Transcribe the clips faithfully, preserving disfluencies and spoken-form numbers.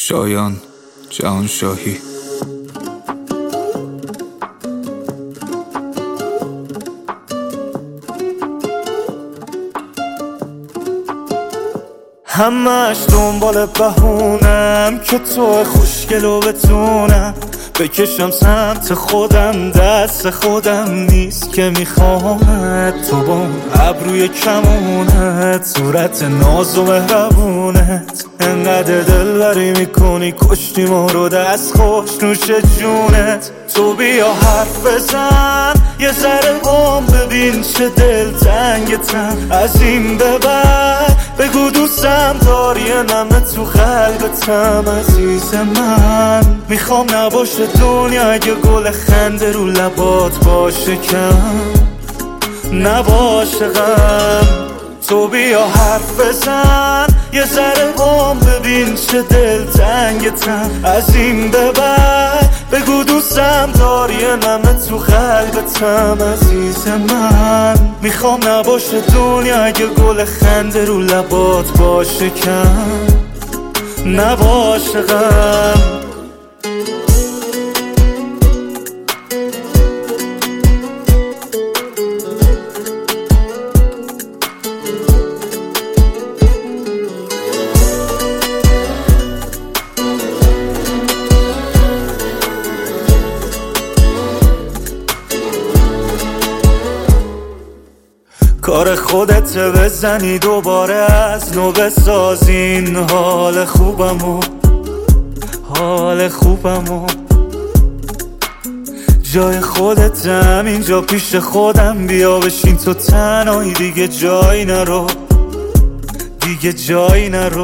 شایان جهانشاهی. همش دنبال بهونم که تو خوشگل و بتونم بکشم سمت خودم، دست خودم نیست که میخوامت. تو با اون ابروی کمونت، صورت ناز و مهربونت، انقدر دلبری میکنی کشتی ما رو، دست خوش نوش جونت. تو بیا حرف بزن یه ذره بام، ببین چه دل تنگتم. از این به بعد بگو دوستم داری، نمه تو قلبتم. عزیز من میخوام نباشه دنیا اگه گل خنده رو لبات باشه کم، نباشه غم. تو بیا حرف بزن یه ذره بام، ببین چه دل تنگتم. از این به بعد بگو دوستم داری، نمه تو قلبتم. عزیز من میخوام نباشه دنیا اگه گل خنده رو لبات باشه کم، نباشه غم. کار خودت بزنی دوباره از نو بسازین حال خوبمو، حال خوبمو. جای خودتم اینجا پیش خودم، بیا بشین تو تنهایی، دیگه جایی نرو، دیگه جایی نرو.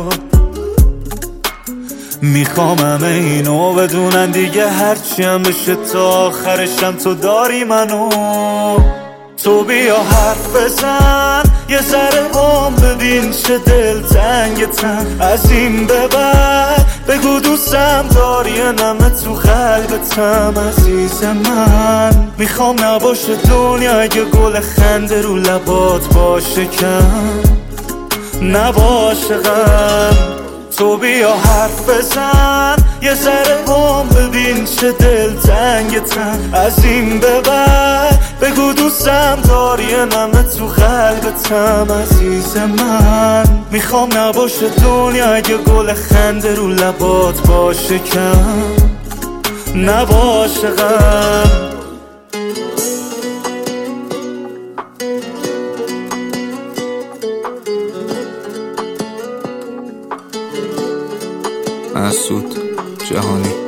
میخوام همه اینو بدونن دیگه، هرچی هم بشه تا آخرشم تو داری منو. تو بیا حرف بزن یه ذره بام، ببین چه دل تنگتم. از این به بعد بگو دوستم داری، نمه تو قلبتم. عزیز من میخوام نباشه دنیا اگه گل خنده رو لبات باشه کم، نباشه غم. تو بیا حرف بزن یه ذره بام، ببین چه دل تنگتم. از این به بعد بگو دوستم داری، نمه تو قلبتم. عزیز من میخوام نباشه دنیا اگه گل خنده رو لبات باشه کم، نباشه غم. مسعود جهانی.